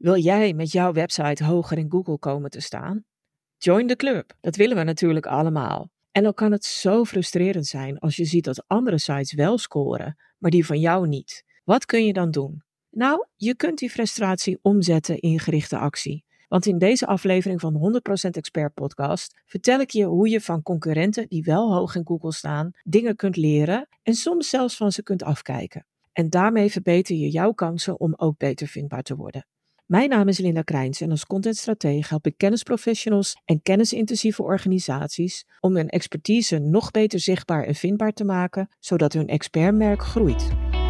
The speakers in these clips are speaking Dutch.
Wil jij met jouw website hoger in Google komen te staan? Join the club. Dat willen we natuurlijk allemaal. En dan kan het zo frustrerend zijn als je ziet dat andere sites wel scoren, maar die van jou niet. Wat kun je dan doen? Nou, je kunt die frustratie omzetten in gerichte actie. Want in deze aflevering van de 100% Expert podcast vertel ik je hoe je van concurrenten die wel hoog in Google staan, dingen kunt leren en soms zelfs van ze kunt afkijken. En daarmee verbeter je jouw kansen om ook beter vindbaar te worden. Mijn naam is Linda Krijns en als contentstratege help ik kennisprofessionals en kennisintensieve organisaties om hun expertise nog beter zichtbaar en vindbaar te maken, zodat hun expertmerk groeit.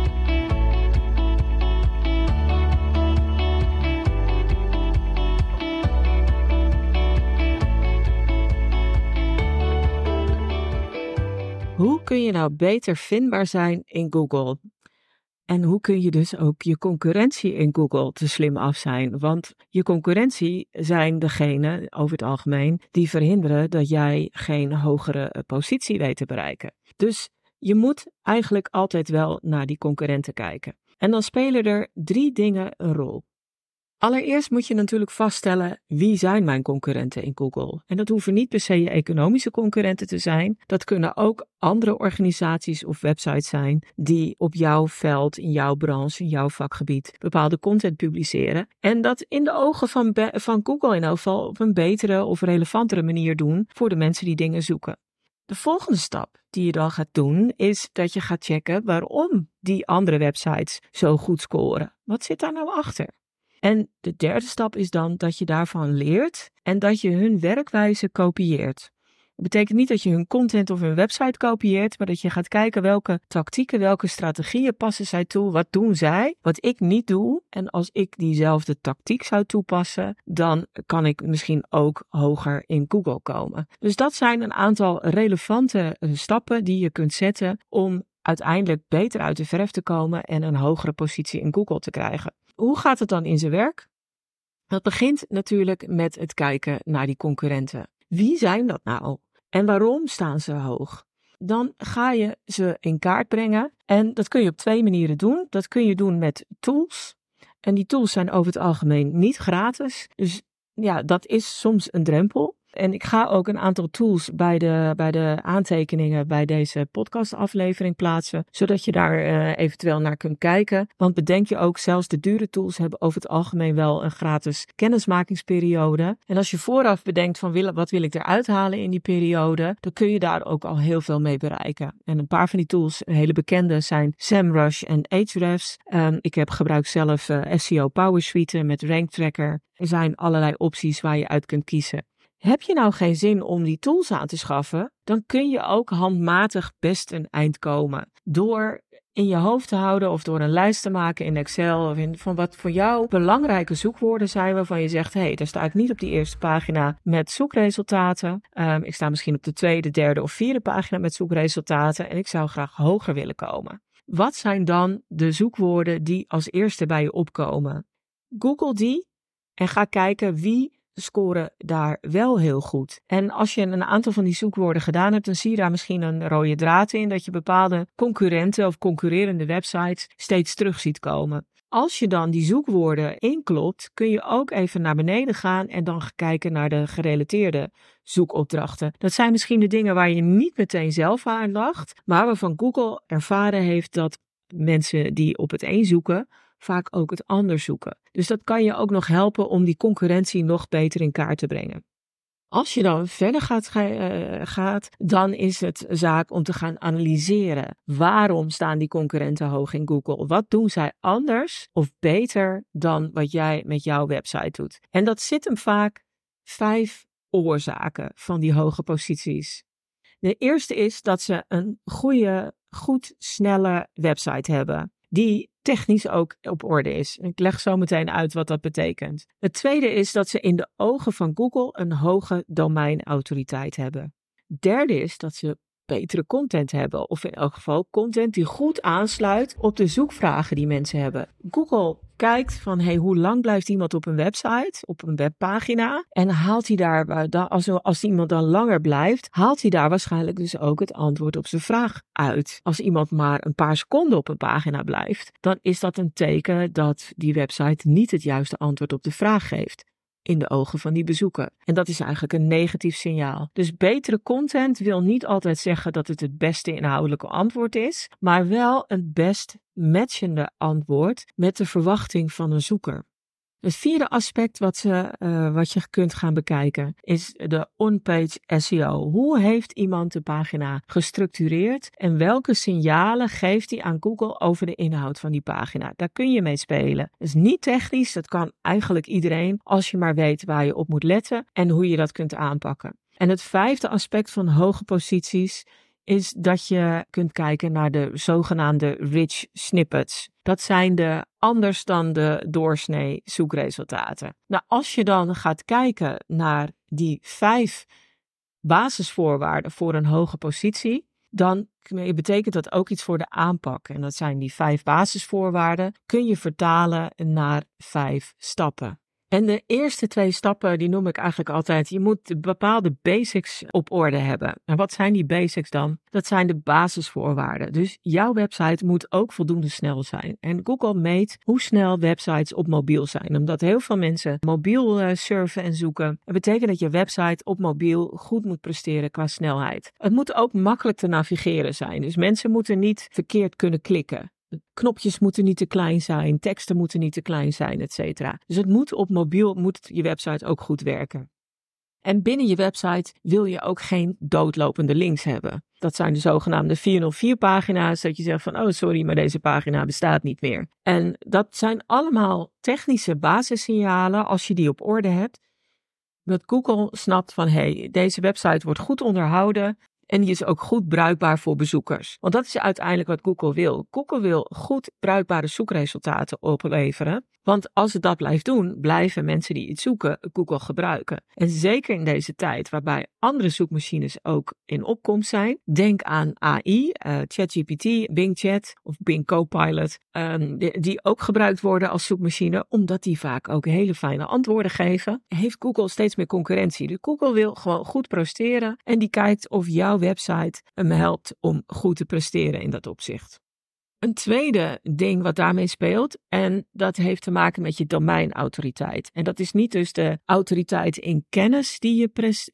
Hoe kun je nou beter vindbaar zijn in Google? En hoe kun je dus ook je concurrentie in Google te slim af zijn? Want je concurrentie zijn degenen, over het algemeen, die verhinderen dat jij geen hogere positie weet te bereiken. Dus je moet eigenlijk altijd wel naar die concurrenten kijken. En dan spelen er 3 dingen een rol. Allereerst moet je natuurlijk vaststellen, wie zijn mijn concurrenten in Google? En dat hoeven niet per se je economische concurrenten te zijn. Dat kunnen ook andere organisaties of websites zijn die op jouw veld, in jouw branche, in jouw vakgebied bepaalde content publiceren. En dat in de ogen van Google in elk geval op een betere of relevantere manier doen voor de mensen die dingen zoeken. De volgende stap die je dan gaat doen is dat je gaat checken waarom die andere websites zo goed scoren. Wat zit daar nou achter? En de derde stap is dan dat je daarvan leert en dat je hun werkwijze kopieert. Dat betekent niet dat je hun content of hun website kopieert, maar dat je gaat kijken welke tactieken, welke strategieën passen zij toe, wat doen zij, wat ik niet doe. En als ik diezelfde tactiek zou toepassen, dan kan ik misschien ook hoger in Google komen. Dus dat zijn een aantal relevante stappen die je kunt zetten om uiteindelijk beter uit de verf te komen en een hogere positie in Google te krijgen. Hoe gaat het dan in zijn werk? Dat begint natuurlijk met het kijken naar die concurrenten. Wie zijn dat nou? En waarom staan ze hoog? Dan ga je ze in kaart brengen. En dat kun je op 2 manieren doen. Dat kun je doen met tools. En die tools zijn over het algemeen niet gratis. Dus ja, dat is soms een drempel. En ik ga ook een aantal tools bij de aantekeningen bij deze podcastaflevering plaatsen, zodat je daar eventueel naar kunt kijken. Want bedenk je ook, zelfs de dure tools hebben over het algemeen wel een gratis kennismakingsperiode. En als je vooraf bedenkt van wat wil ik eruit halen in die periode, dan kun je daar ook al heel veel mee bereiken. En een paar van die tools, hele bekende, zijn SEMrush en Ahrefs. Ik gebruik zelf SEO Power Suite met Rank Tracker. Er zijn allerlei opties waar je uit kunt kiezen. Heb je nou geen zin om die tools aan te schaffen, dan kun je ook handmatig best een eind komen. Door in je hoofd te houden of door een lijst te maken in Excel of van wat voor jou belangrijke zoekwoorden zijn waarvan je zegt, daar sta ik niet op die eerste pagina met zoekresultaten. Ik sta misschien op de 2e, 3e of 4e pagina met zoekresultaten en ik zou graag hoger willen komen. Wat zijn dan de zoekwoorden die als eerste bij je opkomen? Google die en ga kijken wie scoren daar wel heel goed. En als je een aantal van die zoekwoorden gedaan hebt, dan zie je daar misschien een rode draad in, dat je bepaalde concurrenten of concurrerende websites steeds terug ziet komen. Als je dan die zoekwoorden inklopt, kun je ook even naar beneden gaan en dan kijken naar de gerelateerde zoekopdrachten. Dat zijn misschien de dingen waar je niet meteen zelf aan dacht, maar waarvan Google ervaren heeft dat mensen die op het een zoeken, vaak ook het ander zoeken. Dus dat kan je ook nog helpen om die concurrentie nog beter in kaart te brengen. Als je dan verder gaat, dan is het zaak om te gaan analyseren. Waarom staan die concurrenten hoog in Google? Wat doen zij anders of beter dan wat jij met jouw website doet? En dat zit hem vaak 5 oorzaken van die hoge posities. De eerste is dat ze een goed snelle website hebben, die technisch ook op orde is. Ik leg zo meteen uit wat dat betekent. Het tweede is dat ze in de ogen van Google een hoge domeinautoriteit hebben. Derde is dat ze betere content hebben. Of in elk geval content die goed aansluit op de zoekvragen die mensen hebben. Google kijkt van hoe lang blijft iemand op een website, op een webpagina. En haalt hij daar, als iemand dan langer blijft, haalt hij daar waarschijnlijk dus ook het antwoord op zijn vraag uit. Als iemand maar een paar seconden op een pagina blijft, dan is dat een teken dat die website niet het juiste antwoord op de vraag geeft. In de ogen van die bezoeker. En dat is eigenlijk een negatief signaal. Dus betere content wil niet altijd zeggen dat het beste inhoudelijke antwoord is, maar wel een best matchende antwoord met de verwachting van een zoeker. Het vierde aspect wat je kunt gaan bekijken is de on-page SEO. Hoe heeft iemand de pagina gestructureerd en welke signalen geeft hij aan Google over de inhoud van die pagina? Daar kun je mee spelen. Het is niet technisch, dat kan eigenlijk iedereen als je maar weet waar je op moet letten en hoe je dat kunt aanpakken. En het vijfde aspect van hoge posities is dat je kunt kijken naar de zogenaamde rich snippets. Dat zijn de anders dan de doorsnee zoekresultaten. Nou, als je dan gaat kijken naar die 5 basisvoorwaarden voor een hoge positie, dan betekent dat ook iets voor de aanpak. En dat zijn die 5 basisvoorwaarden, kun je vertalen naar 5 stappen. En de eerste 2 stappen, die noem ik eigenlijk altijd, je moet bepaalde basics op orde hebben. En wat zijn die basics dan? Dat zijn de basisvoorwaarden. Dus jouw website moet ook voldoende snel zijn. En Google meet hoe snel websites op mobiel zijn. Omdat heel veel mensen mobiel surfen en zoeken. Dat betekent dat je website op mobiel goed moet presteren qua snelheid. Het moet ook makkelijk te navigeren zijn. Dus mensen moeten niet verkeerd kunnen klikken. Knopjes moeten niet te klein zijn, teksten moeten niet te klein zijn, etc. Dus het moet op mobiel, moet je website ook goed werken. En binnen je website wil je ook geen doodlopende links hebben. Dat zijn de zogenaamde 404 pagina's, dat je zegt van, oh sorry, maar deze pagina bestaat niet meer. En dat zijn allemaal technische basissignalen, als je die op orde hebt, dat Google snapt van, deze website wordt goed onderhouden. En die is ook goed bruikbaar voor bezoekers. Want dat is uiteindelijk wat Google wil. Google wil goed bruikbare zoekresultaten opleveren. Want als het dat blijft doen, blijven mensen die iets zoeken Google gebruiken. En zeker in deze tijd waarbij andere zoekmachines ook in opkomst zijn. Denk aan AI, ChatGPT, Bing Chat of Bing Copilot. Die ook gebruikt worden als zoekmachine. Omdat die vaak ook hele fijne antwoorden geven. Heeft Google steeds meer concurrentie. Dus Google wil gewoon goed presteren. En die kijkt of jouw website hem helpt om goed te presteren in dat opzicht. Een tweede ding wat daarmee speelt, en dat heeft te maken met je domeinautoriteit. En dat is niet dus de autoriteit in kennis die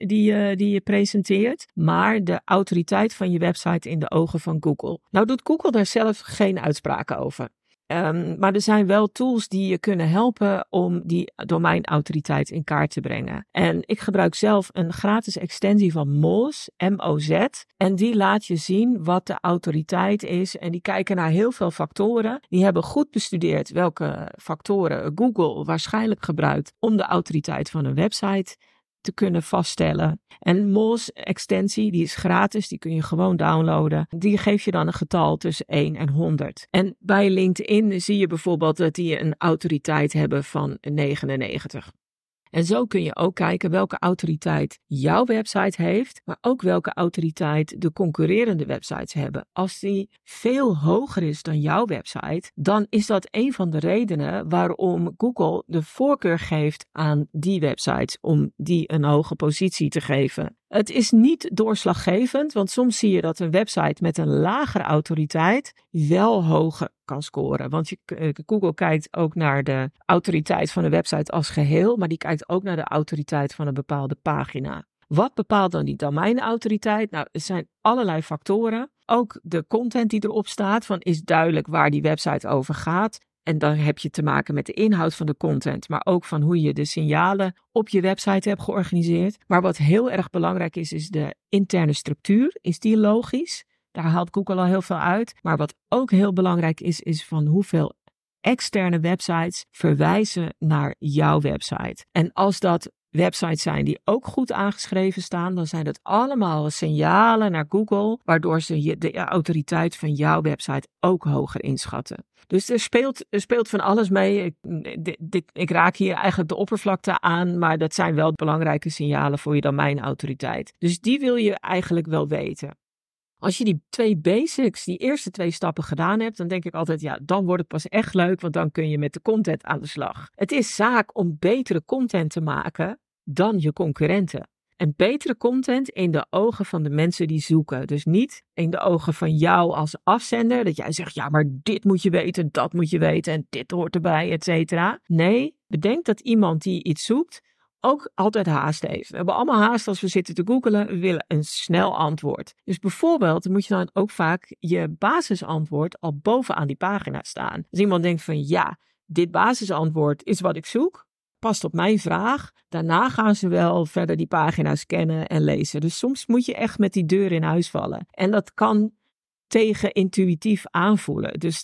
je presenteert, maar de autoriteit van je website in de ogen van Google. Nou doet Google daar zelf geen uitspraken over. Maar er zijn wel tools die je kunnen helpen om die domeinautoriteit in kaart te brengen. En ik gebruik zelf een gratis extensie van Moz, M-O-Z. En die laat je zien wat de autoriteit is. En die kijken naar heel veel factoren. Die hebben goed bestudeerd welke factoren Google waarschijnlijk gebruikt om de autoriteit van een website te kunnen vaststellen. En Moz extensie, die is gratis, die kun je gewoon downloaden. Die geeft je dan een getal tussen 1 en 100. En bij LinkedIn zie je bijvoorbeeld dat die een autoriteit hebben van 99. En zo kun je ook kijken welke autoriteit jouw website heeft, maar ook welke autoriteit de concurrerende websites hebben. Als die veel hoger is dan jouw website, dan is dat een van de redenen waarom Google de voorkeur geeft aan die websites om die een hoge positie te geven. Het is niet doorslaggevend, want soms zie je dat een website met een lagere autoriteit wel hoger kan scoren. Want Google kijkt ook naar de autoriteit van de website als geheel, maar die kijkt ook naar de autoriteit van een bepaalde pagina. Wat bepaalt dan die domeinautoriteit? Nou, er zijn allerlei factoren. Ook de content die erop staat, van is duidelijk waar die website over gaat. En dan heb je te maken met de inhoud van de content, maar ook van hoe je de signalen op je website hebt georganiseerd. Maar wat heel erg belangrijk is, is de interne structuur. Is die logisch? Daar haalt Google al heel veel uit. Maar wat ook heel belangrijk is van hoeveel externe websites verwijzen naar jouw website. En als dat websites zijn die ook goed aangeschreven staan, dan zijn dat allemaal signalen naar Google, waardoor ze de autoriteit van jouw website ook hoger inschatten. Dus er speelt van alles mee. Ik raak hier eigenlijk de oppervlakte aan, maar dat zijn wel belangrijke signalen voor je domeinautoriteit. Dus die wil je eigenlijk wel weten. Als je die 2 basics, die eerste 2 stappen gedaan hebt, dan denk ik altijd, ja, dan wordt het pas echt leuk, want dan kun je met de content aan de slag. Het is zaak om betere content te maken dan je concurrenten. En betere content in de ogen van de mensen die zoeken. Dus niet in de ogen van jou als afzender, dat jij zegt, ja, maar dit moet je weten, dat moet je weten en dit hoort erbij, et cetera. Nee, bedenk dat iemand die iets zoekt ook altijd haast heeft. We hebben allemaal haast als we zitten te googelen. We willen een snel antwoord. Dus bijvoorbeeld moet je dan ook vaak je basisantwoord al bovenaan die pagina staan. Dus iemand denkt van ja, dit basisantwoord is wat ik zoek. Past op mijn vraag. Daarna gaan ze wel verder die pagina's scannen en lezen. Dus soms moet je echt met die deur in huis vallen. En dat kan tegenintuïtief aanvoelen. Dus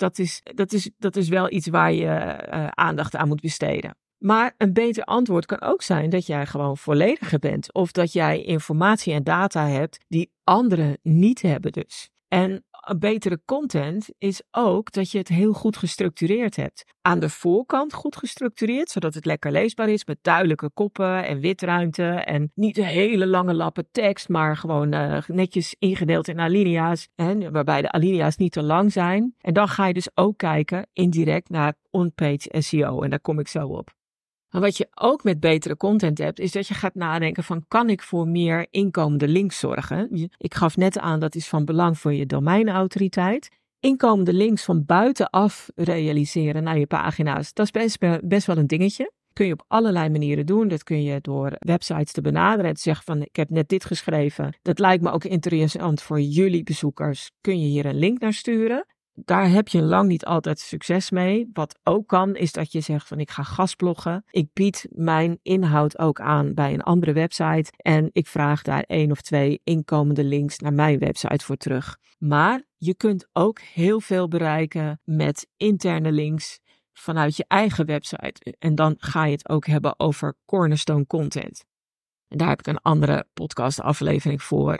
dat is wel iets waar je aandacht aan moet besteden. Maar een beter antwoord kan ook zijn dat jij gewoon vollediger bent. Of dat jij informatie en data hebt die anderen niet hebben dus. En een betere content is ook dat je het heel goed gestructureerd hebt. Aan de voorkant goed gestructureerd, zodat het lekker leesbaar is met duidelijke koppen en witruimte. En niet hele lange lappen tekst, maar gewoon netjes ingedeeld in alinea's. Waarbij de alinea's niet te lang zijn. En dan ga je dus ook kijken indirect naar on-page SEO. En daar kom ik zo op. Maar wat je ook met betere content hebt, is dat je gaat nadenken van, kan ik voor meer inkomende links zorgen? Ik gaf net aan, dat is van belang voor je domeinautoriteit. Inkomende links van buitenaf realiseren naar je pagina's, dat is best wel een dingetje. Kun je op allerlei manieren doen. Dat kun je door websites te benaderen en te zeggen van, ik heb net dit geschreven. Dat lijkt me ook interessant voor jullie bezoekers. Kun je hier een link naar sturen? Daar heb je lang niet altijd succes mee. Wat ook kan, is dat je zegt van, ik ga gastbloggen. Ik bied mijn inhoud ook aan bij een andere website. En ik vraag daar 1 of 2 inkomende links naar mijn website voor terug. Maar je kunt ook heel veel bereiken met interne links vanuit je eigen website. En dan ga je het ook hebben over cornerstone content. En daar heb ik een andere podcastaflevering voor,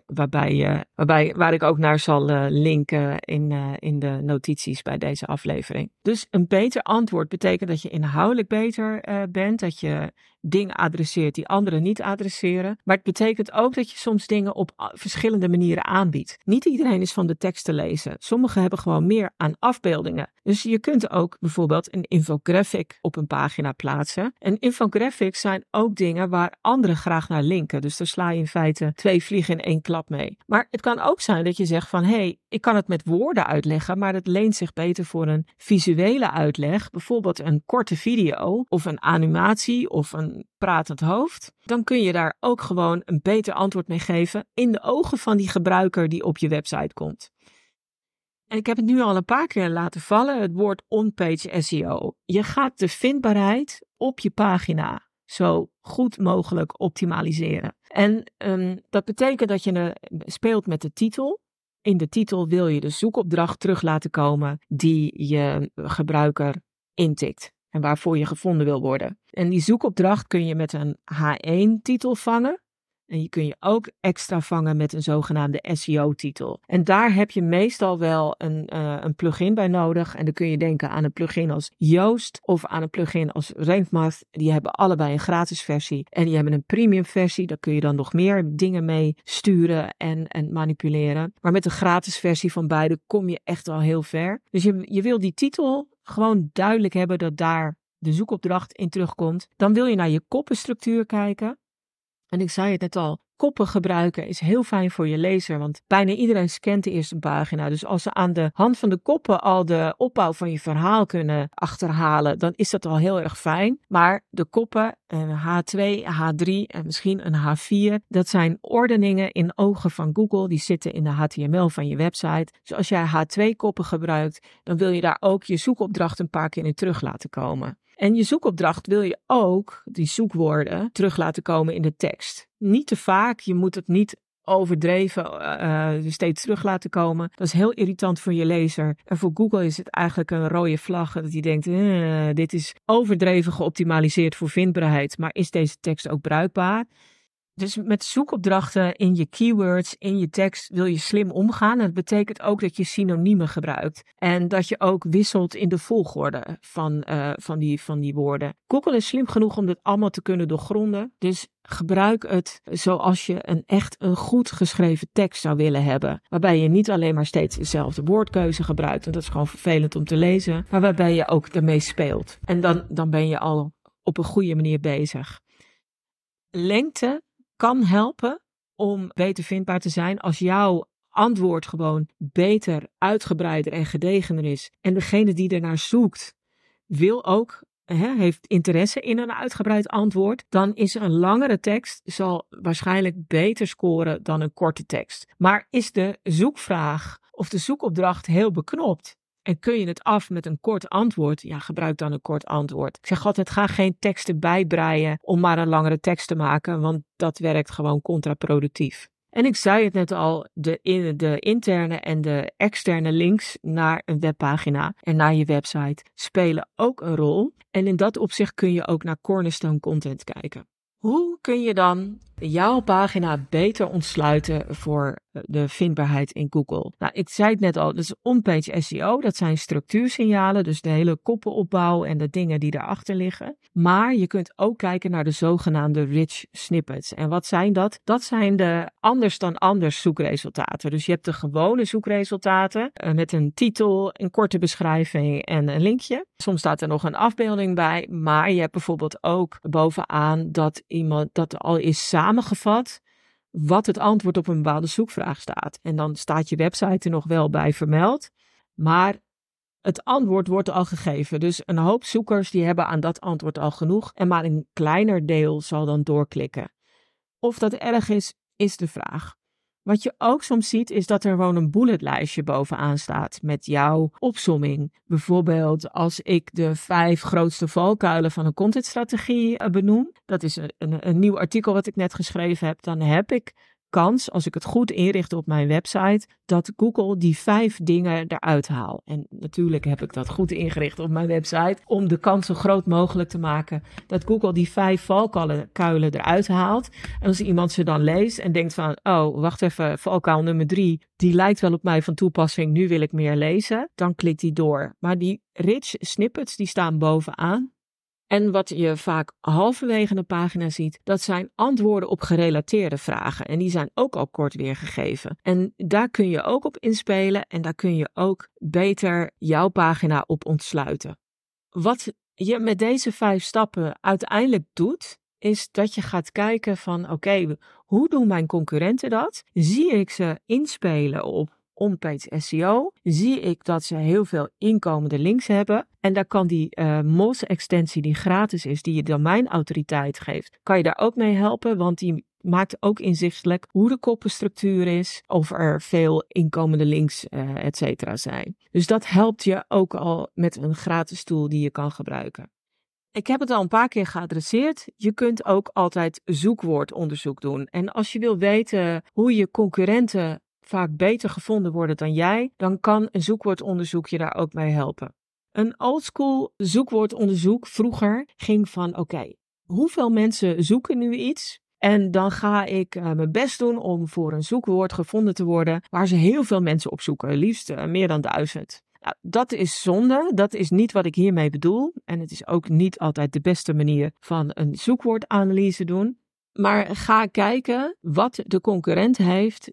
waar ik ook naar zal linken in de notities bij deze aflevering. Dus een beter antwoord betekent dat je inhoudelijk beter bent, dat je dingen adresseert die anderen niet adresseren. Maar het betekent ook dat je soms dingen op verschillende manieren aanbiedt. Niet iedereen is van de tekst te lezen. Sommigen hebben gewoon meer aan afbeeldingen. Dus je kunt ook bijvoorbeeld een infographic op een pagina plaatsen. En infographics zijn ook dingen waar anderen graag naar linken. Dus daar sla je in feite 2 vliegen in 1 klap mee. Maar het kan ook zijn dat je zegt van, hey, ik kan het met woorden uitleggen, maar het leent zich beter voor een visuele uitleg. Bijvoorbeeld een korte video of een animatie of een pratend hoofd. Dan kun je daar ook gewoon een beter antwoord mee geven in de ogen van die gebruiker die op je website komt. En ik heb het nu al een paar keer laten vallen, het woord on-page SEO. Je gaat de vindbaarheid op je pagina zo goed mogelijk optimaliseren. En dat betekent dat je speelt met de titel. In de titel wil je de zoekopdracht terug laten komen die je gebruiker intikt en waarvoor je gevonden wil worden. En die zoekopdracht kun je met een H1-titel vangen. En je kun je ook extra vangen met een zogenaamde SEO-titel. En daar heb je meestal wel een plugin bij nodig. En dan kun je denken aan een plugin als Yoast of aan een plugin als RankMath. Die hebben allebei een gratis versie. En die hebben een premium versie. Daar kun je dan nog meer dingen mee sturen en manipuleren. Maar met de gratis versie van beide kom je echt wel heel ver. Dus je wil die titel gewoon duidelijk hebben dat daar de zoekopdracht in terugkomt. Dan wil je naar je koppenstructuur kijken. En ik zei het net al, koppen gebruiken is heel fijn voor je lezer, want bijna iedereen scant de eerste pagina. Dus als ze aan de hand van de koppen al de opbouw van je verhaal kunnen achterhalen, dan is dat al heel erg fijn. Maar de koppen, H2, H3 en misschien een H4, dat zijn ordeningen in ogen van Google. Die zitten in de HTML van je website. Dus als jij H2 koppen gebruikt, dan wil je daar ook je zoekopdracht een paar keer in terug laten komen. En je zoekopdracht wil je ook, die zoekwoorden, terug laten komen in de tekst. Niet te vaak, je moet het niet overdreven steeds terug laten komen. Dat is heel irritant voor je lezer. En voor Google is het eigenlijk een rode vlag, dat hij denkt, dit is overdreven geoptimaliseerd voor vindbaarheid, maar is deze tekst ook bruikbaar? Dus met zoekopdrachten in je keywords, in je tekst wil je slim omgaan. En dat betekent ook dat je synoniemen gebruikt. En dat je ook wisselt in de volgorde van die woorden. Google is slim genoeg om dit allemaal te kunnen doorgronden. Dus gebruik het zoals je een goed geschreven tekst zou willen hebben. Waarbij je niet alleen maar steeds dezelfde woordkeuze gebruikt. Want dat is gewoon vervelend om te lezen. Maar waarbij je ook ermee speelt. En dan ben je al op een goede manier bezig. Lengte kan helpen om beter vindbaar te zijn als jouw antwoord gewoon beter, uitgebreider en gedegener is. En degene die ernaar zoekt heeft interesse in een uitgebreid antwoord. Dan is een langere tekst zal waarschijnlijk beter scoren dan een korte tekst. Maar is de zoekvraag of de zoekopdracht heel beknopt? En kun je het af met een kort antwoord? Ja, gebruik dan een kort antwoord. Ik zeg altijd, ga geen teksten bijbreien om maar een langere tekst te maken, want dat werkt gewoon contraproductief. En ik zei het net al, de interne en de externe links naar een webpagina en naar je website spelen ook een rol. En in dat opzicht kun je ook naar cornerstone content kijken. Hoe kun je dan jouw pagina beter ontsluiten voor de vindbaarheid in Google? Nou, ik zei het net al, dat is on-page SEO. Dat zijn structuursignalen, dus de hele koppenopbouw en de dingen die daarachter liggen. Maar je kunt ook kijken naar de zogenaamde rich snippets. En wat zijn dat? Dat zijn de anders dan anders zoekresultaten. Dus je hebt de gewone zoekresultaten met een titel, een korte beschrijving en een linkje. Soms staat er nog een afbeelding bij, maar je hebt bijvoorbeeld ook bovenaan dat al is samengevat wat het antwoord op een bepaalde zoekvraag staat. En dan staat je website er nog wel bij vermeld, maar het antwoord wordt al gegeven. Dus een hoop zoekers die hebben aan dat antwoord al genoeg en maar een kleiner deel zal dan doorklikken. Of dat erg is, is de vraag. Wat je ook soms ziet is dat er gewoon een bulletlijstje bovenaan staat met jouw opsomming. Bijvoorbeeld als ik de 5 grootste valkuilen van een contentstrategie benoem. Dat is een nieuw artikel wat ik net geschreven heb. Dan heb ik kans, als ik het goed inricht op mijn website, dat Google die 5 dingen eruit haalt. En natuurlijk heb ik dat goed ingericht op mijn website om de kans zo groot mogelijk te maken dat Google die 5 valkuilen eruit haalt. En als iemand ze dan leest en denkt van, oh, wacht even, valkuil nummer 3, die lijkt wel op mij van toepassing, nu wil ik meer lezen, dan klikt die door. Maar die rich snippets, die staan bovenaan. En wat je vaak halverwege een pagina ziet, dat zijn antwoorden op gerelateerde vragen. En die zijn ook al kort weergegeven. En daar kun je ook op inspelen en daar kun je ook beter jouw pagina op ontsluiten. Wat je met deze 5 stappen uiteindelijk doet, is dat je gaat kijken van oké, hoe doen mijn concurrenten dat? Zie ik ze inspelen op on-page SEO, zie ik dat ze heel veel inkomende links hebben. En daar kan die Moz-extensie die gratis is, die je domeinautoriteit geeft, kan je daar ook mee helpen, want die maakt ook inzichtelijk hoe de koppenstructuur is, of er veel inkomende links, et cetera zijn. Dus dat helpt je ook al met een gratis tool die je kan gebruiken. Ik heb het al een paar keer geadresseerd. Je kunt ook altijd zoekwoordonderzoek doen. En als je wil weten hoe je concurrenten vaak beter gevonden worden dan jij, dan kan een zoekwoordonderzoek je daar ook mee helpen. Een oldschool zoekwoordonderzoek vroeger ging van oké, hoeveel mensen zoeken nu iets? En dan ga ik mijn best doen om voor een zoekwoord gevonden te worden waar ze heel veel mensen op zoeken, liefst meer dan 1000. Nou, dat is zonde, dat is niet wat ik hiermee bedoel. En het is ook niet altijd de beste manier van een zoekwoordanalyse doen. Maar ga kijken wat de concurrent heeft,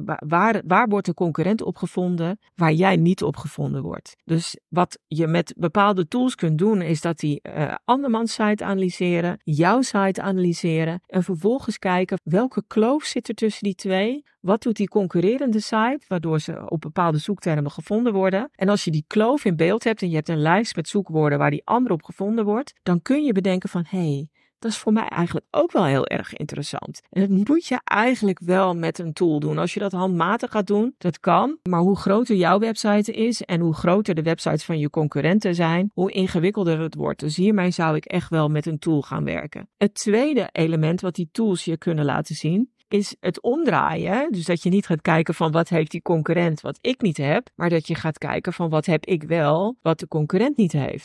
waar wordt de concurrent op gevonden, waar jij niet op gevonden wordt. Dus wat je met bepaalde tools kunt doen, is dat die andermans site analyseren, jouw site analyseren en vervolgens kijken welke kloof zit er tussen die twee. Wat doet die concurrerende site, waardoor ze op bepaalde zoektermen gevonden worden. En als je die kloof in beeld hebt en je hebt een lijst met zoekwoorden waar die ander op gevonden wordt, dan kun je bedenken van hey, dat is voor mij eigenlijk ook wel heel erg interessant. En dat moet je eigenlijk wel met een tool doen. Als je dat handmatig gaat doen, dat kan. Maar hoe groter jouw website is en hoe groter de websites van je concurrenten zijn, hoe ingewikkelder het wordt. Dus hiermee zou ik echt wel met een tool gaan werken. Het tweede element wat die tools je kunnen laten zien, is het omdraaien. Dus dat je niet gaat kijken van wat heeft die concurrent wat ik niet heb, maar dat je gaat kijken van wat heb ik wel wat de concurrent niet heeft.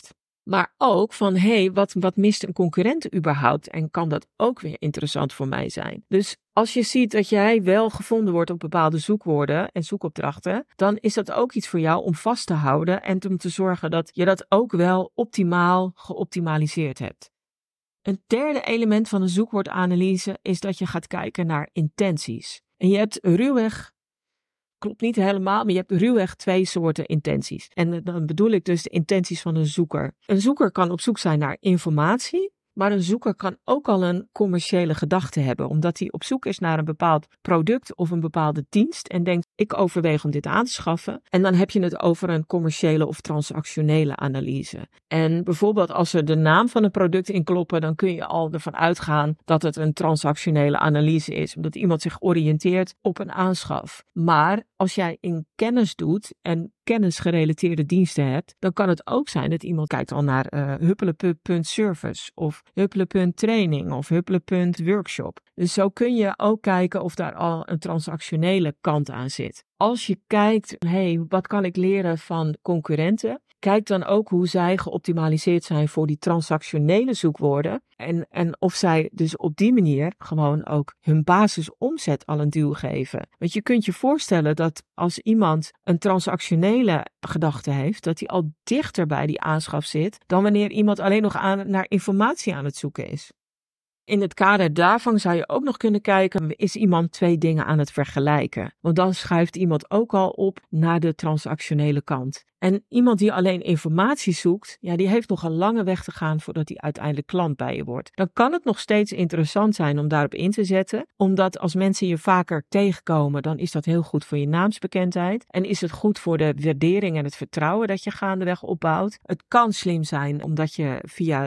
Maar ook van, wat mist een concurrent überhaupt? En kan dat ook weer interessant voor mij zijn? Dus als je ziet dat jij wel gevonden wordt op bepaalde zoekwoorden en zoekopdrachten, dan is dat ook iets voor jou om vast te houden en om te zorgen dat je dat ook wel optimaal geoptimaliseerd hebt. Een derde element van een zoekwoordanalyse is dat je gaat kijken naar intenties. En je hebt ruwweg, klopt niet helemaal, maar je hebt ruwweg 2 soorten intenties. En dan bedoel ik dus de intenties van een zoeker. Een zoeker kan op zoek zijn naar informatie, maar een zoeker kan ook al een commerciële gedachte hebben, omdat hij op zoek is naar een bepaald product of een bepaalde dienst en denkt, ik overweeg om dit aan te schaffen. En dan heb je het over een commerciële of transactionele analyse. En bijvoorbeeld als er de naam van een product in kloppen, dan kun je al ervan uitgaan dat het een transactionele analyse is, omdat iemand zich oriënteert op een aanschaf. Maar als jij in kennis doet en kennisgerelateerde diensten hebt, dan kan het ook zijn dat iemand kijkt al naar huppelepunt.service of huppelepunt.training of huppelepunt.workshop. Dus zo kun je ook kijken of daar al een transactionele kant aan zit. Als je kijkt, wat kan ik leren van concurrenten? Kijk dan ook hoe zij geoptimaliseerd zijn voor die transactionele zoekwoorden. En of zij dus op die manier gewoon ook hun basisomzet al een duw geven. Want je kunt je voorstellen dat als iemand een transactionele gedachte heeft, dat hij al dichter bij die aanschaf zit dan wanneer iemand alleen nog naar informatie aan het zoeken is. In het kader daarvan zou je ook nog kunnen kijken, is iemand 2 dingen aan het vergelijken? Want dan schuift iemand ook al op naar de transactionele kant. En iemand die alleen informatie zoekt, die heeft nog een lange weg te gaan voordat hij uiteindelijk klant bij je wordt. Dan kan het nog steeds interessant zijn om daarop in te zetten, omdat als mensen je vaker tegenkomen, dan is dat heel goed voor je naamsbekendheid en is het goed voor de waardering en het vertrouwen dat je gaandeweg opbouwt. Het kan slim zijn omdat je via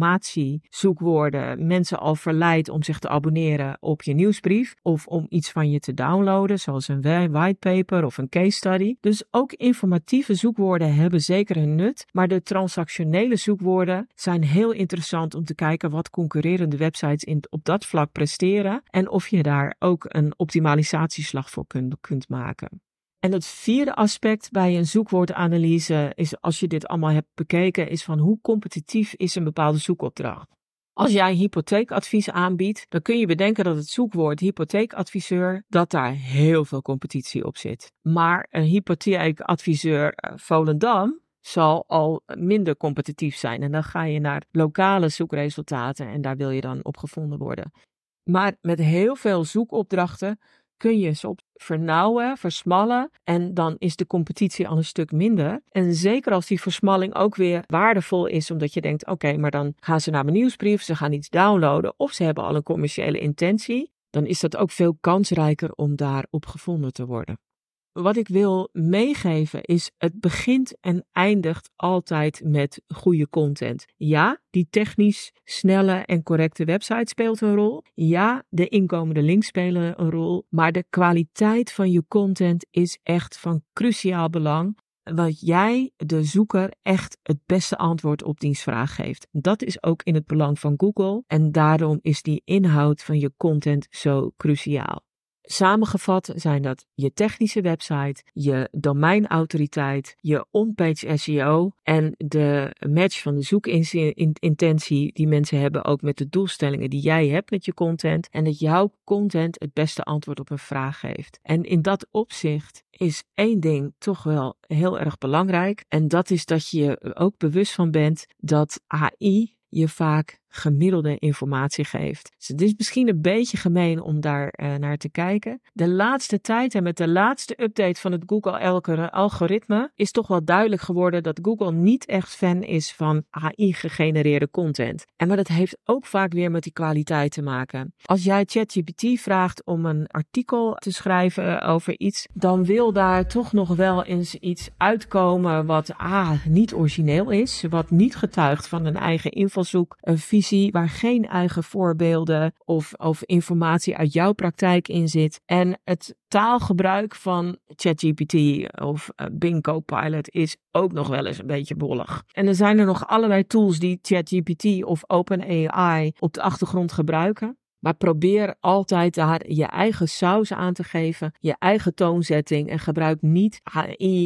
informatiezoekwoorden mensen al verleidt om zich te abonneren op je nieuwsbrief of om iets van je te downloaden, zoals een whitepaper of een case study. Dus ook informatieve zoekwoorden hebben zeker een nut, maar de transactionele zoekwoorden zijn heel interessant om te kijken wat concurrerende websites op dat vlak presteren en of je daar ook een optimalisatieslag voor kunt maken. En het 4e aspect bij een zoekwoordanalyse is, als je dit allemaal hebt bekeken, is van hoe competitief is een bepaalde zoekopdracht. Als jij hypotheekadvies aanbiedt, dan kun je bedenken dat het zoekwoord hypotheekadviseur, dat daar heel veel competitie op zit. Maar een hypotheekadviseur Volendam zal al minder competitief zijn. En dan ga je naar lokale zoekresultaten en daar wil je dan op gevonden worden. Maar met heel veel zoekopdrachten kun je ze op vernauwen, versmallen en dan is de competitie al een stuk minder. En zeker als die versmalling ook weer waardevol is, omdat je denkt, oké, maar dan gaan ze naar mijn nieuwsbrief, ze gaan iets downloaden of ze hebben al een commerciële intentie, dan is dat ook veel kansrijker om daarop gevonden te worden. Wat ik wil meegeven is, het begint en eindigt altijd met goede content. Ja, die technisch snelle en correcte website speelt een rol. Ja, de inkomende links spelen een rol. Maar de kwaliteit van je content is echt van cruciaal belang. Dat jij de zoeker echt het beste antwoord op diens vraag geeft. Dat is ook in het belang van Google en daarom is die inhoud van je content zo cruciaal. Samengevat zijn dat je technische website, je domeinautoriteit, je on-page SEO en de match van de zoekintentie die mensen hebben ook met de doelstellingen die jij hebt met je content en dat jouw content het beste antwoord op een vraag geeft. En in dat opzicht is 1 ding toch wel heel erg belangrijk en dat is dat je er ook bewust van bent dat AI je vaak gemiddelde informatie geeft. Dus het is misschien een beetje gemeen om daar naar te kijken. De laatste tijd en met de laatste update van het Google-algoritme is toch wel duidelijk geworden dat Google niet echt fan is van AI-gegenereerde content. Maar dat heeft ook vaak weer met die kwaliteit te maken. Als jij ChatGPT vraagt om een artikel te schrijven over iets, dan wil daar toch nog wel eens iets uitkomen wat niet origineel is, wat niet getuigt van een eigen invalshoek, een visie waar geen eigen voorbeelden of informatie uit jouw praktijk in zit. En het taalgebruik van ChatGPT of Bing Copilot is ook nog wel eens een beetje bollig. En er zijn er nog allerlei tools die ChatGPT of OpenAI op de achtergrond gebruiken. Maar probeer altijd daar je eigen saus aan te geven, je eigen toonzetting en gebruik niet AI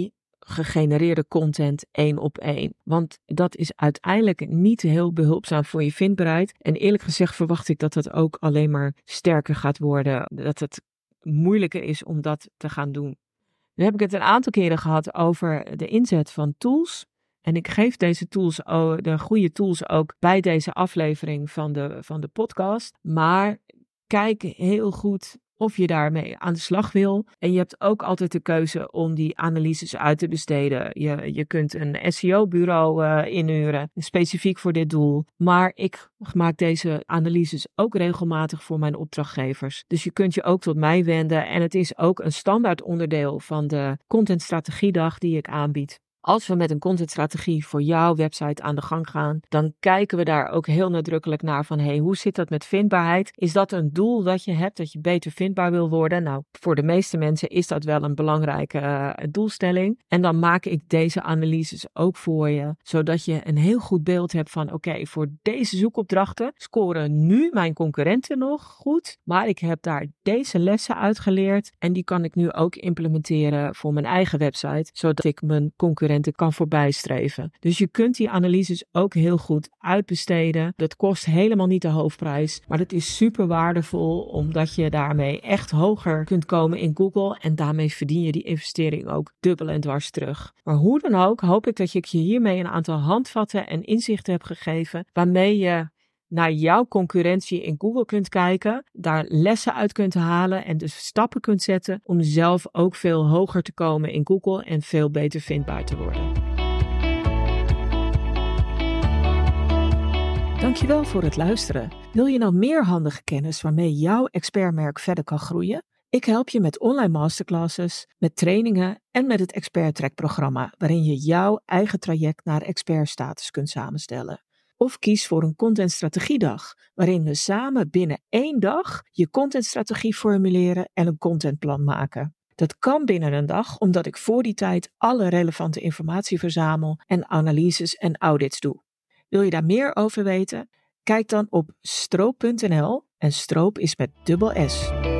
gegenereerde content 1 op 1. Want dat is uiteindelijk niet heel behulpzaam voor je vindbaarheid. En eerlijk gezegd verwacht ik dat het ook alleen maar sterker gaat worden. Dat het moeilijker is om dat te gaan doen. Nu heb ik het een aantal keren gehad over de inzet van tools. En ik geef deze tools, de goede tools ook bij deze aflevering van de podcast. Maar kijk heel goed of je daarmee aan de slag wil. En je hebt ook altijd de keuze om die analyses uit te besteden. Je kunt een SEO-bureau inhuren, specifiek voor dit doel. Maar ik maak deze analyses ook regelmatig voor mijn opdrachtgevers. Dus je kunt je ook tot mij wenden. En het is ook een standaard onderdeel van de contentstrategiedag die ik aanbied. Als we met een contentstrategie voor jouw website aan de gang gaan, dan kijken we daar ook heel nadrukkelijk naar van, hoe zit dat met vindbaarheid? Is dat een doel dat je hebt, dat je beter vindbaar wil worden? Nou, voor de meeste mensen is dat wel een belangrijke doelstelling. En dan maak ik deze analyses ook voor je, zodat je een heel goed beeld hebt van, oké, voor deze zoekopdrachten scoren nu mijn concurrenten nog goed, maar ik heb daar deze lessen uitgeleerd en die kan ik nu ook implementeren voor mijn eigen website, zodat ik mijn concurrenten kan voorbijstreven. Dus je kunt die analyses ook heel goed uitbesteden. Dat kost helemaal niet de hoofdprijs, maar het is super waardevol omdat je daarmee echt hoger kunt komen in Google en daarmee verdien je die investering ook dubbel en dwars terug. Maar hoe dan ook hoop ik dat ik je hiermee een aantal handvatten en inzichten heb gegeven waarmee je naar jouw concurrentie in Google kunt kijken, daar lessen uit kunt halen en dus stappen kunt zetten om zelf ook veel hoger te komen in Google en veel beter vindbaar te worden. Dankjewel voor het luisteren. Wil je nou meer handige kennis waarmee jouw expertmerk verder kan groeien? Ik help je met online masterclasses, met trainingen en met het Expert Track programma, waarin je jouw eigen traject naar expertstatus kunt samenstellen. Of kies voor een contentstrategiedag, waarin we samen binnen 1 dag je contentstrategie formuleren en een contentplan maken. Dat kan binnen een dag, omdat ik voor die tijd alle relevante informatie verzamel en analyses en audits doe. Wil je daar meer over weten? Kijk dan op stroop.nl en stroop is met dubbel S.